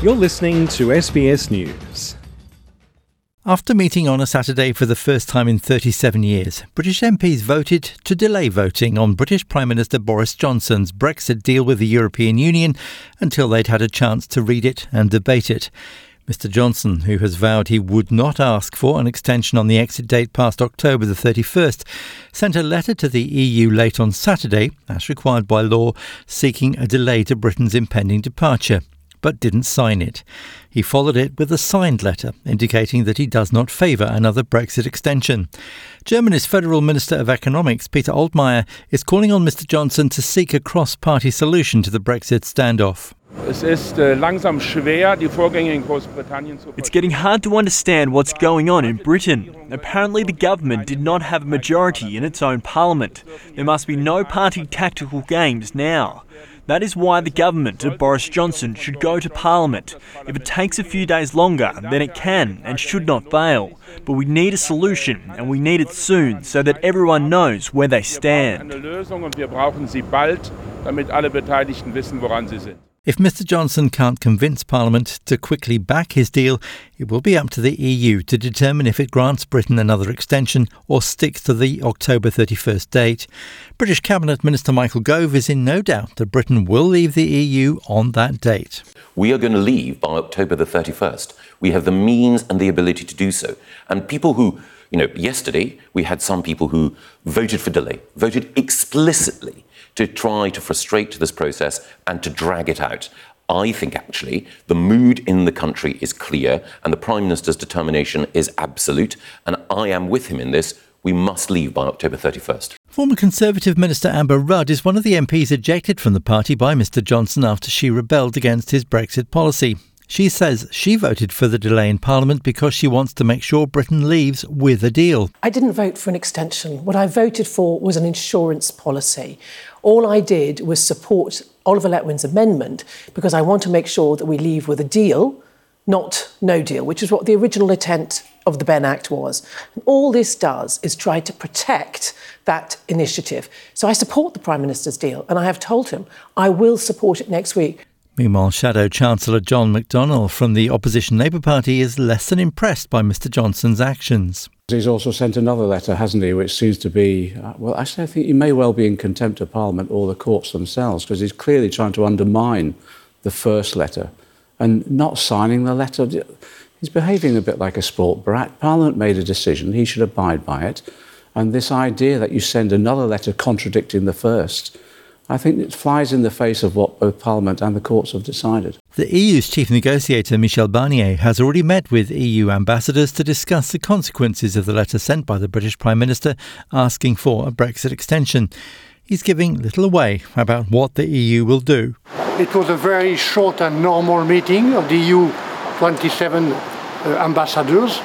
You're listening to SBS News. After meeting on a Saturday for the first time in 37 years, British MPs voted to delay voting on British Prime Minister Boris Johnson's Brexit deal with the European Union until they'd had a chance to read it and debate it. Mr Johnson, who has vowed he would not ask for an extension on the exit date past October the 31st, sent a letter to the EU late on Saturday, as required by law, seeking a delay to Britain's impending departure, but didn't sign it. He followed it with a signed letter indicating that he does not favour another Brexit extension. Germany's Federal Minister of Economics, Peter Altmaier, is calling on Mr Johnson to seek a cross-party solution to the Brexit standoff. It's getting hard to understand what's going on in Britain. Apparently the government did not have a majority in its own parliament. There must be no party tactical games now. That is why the government of Boris Johnson should go to Parliament. If it takes a few days longer, then it can and should not fail. But we need a solution, and we need it soon, so that everyone knows where they stand. If Mr Johnson can't convince Parliament to quickly back his deal, it will be up to the EU to determine if it grants Britain another extension or sticks to the October 31st date. British Cabinet Minister Michael Gove is in no doubt that Britain will leave the EU on that date. We are going to leave by October the 31st. We have the means and the ability to do so. And people who, yesterday we had some people who voted for delay, voted explicitly to try to frustrate this process and to drag it out. I think actually the mood in the country is clear and the Prime Minister's determination is absolute, and I am with him in this. We must leave by October 31st. Former Conservative Minister Amber Rudd is one of the MPs ejected from the party by Mr Johnson after she rebelled against his Brexit policy. She says she voted for the delay in Parliament because she wants to make sure Britain leaves with a deal. I didn't vote for an extension. What I voted for was an insurance policy. All I did was support Oliver Letwin's amendment because I want to make sure that we leave with a deal, not no deal, which is what the original intent of the Benn Act was. And all this does is try to protect that initiative. So I support the Prime Minister's deal, and I have told him I will support it next week. Meanwhile, Shadow Chancellor John McDonnell from the opposition Labour Party is less than impressed by Mr Johnson's actions. He's also sent another letter, hasn't he, which seems to be, I think he may well be in contempt of Parliament or the courts themselves, because he's clearly trying to undermine the first letter and not signing the letter. He's behaving a bit like a sport brat. Parliament made a decision, he should abide by it. And this idea that you send another letter contradicting the first, I think it flies in the face of what both Parliament and the courts have decided. The EU's chief negotiator, Michel Barnier, has already met with EU ambassadors to discuss the consequences of the letter sent by the British Prime Minister asking for a Brexit extension. He's giving little away about what the EU will do. It was a very short and normal meeting of the EU 27 ambassadors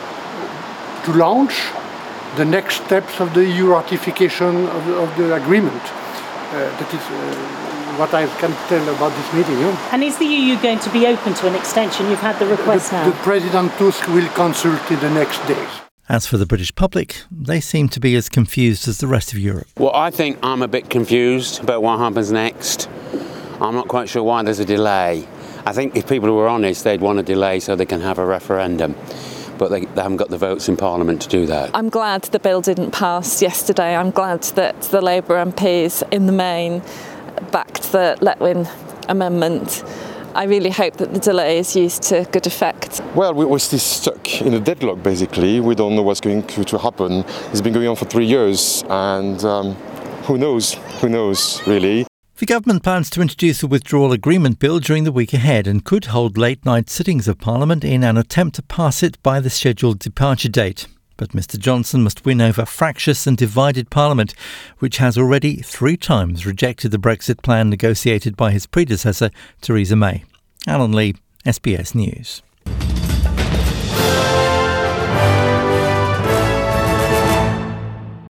to launch the next steps of the EU ratification of the agreement. That is what I can tell about this meeting. And is the EU going to be open to an extension? You've had the request now. The President Tusk will consult in the next days. As for the British public, they seem to be as confused as the rest of Europe. Well, I think I'm a bit confused about what happens next. I'm not quite sure why there's a delay. I think if people were honest, they'd want a delay so they can have a referendum. But they haven't got the votes in Parliament to do that. I'm glad the bill didn't pass yesterday. I'm glad that the Labour MPs in the main backed the Letwin amendment. I really hope that the delay is used to good effect. Well, we're still stuck in a deadlock, basically. We don't know what's going to happen. It's been going on for 3 years, and who knows, really. The government plans to introduce a withdrawal agreement bill during the week ahead and could hold late-night sittings of Parliament in an attempt to pass it by the scheduled departure date. But Mr Johnson must win over a fractious and divided Parliament, which has already 3 times rejected the Brexit plan negotiated by his predecessor, Theresa May. Alan Lee, SBS News.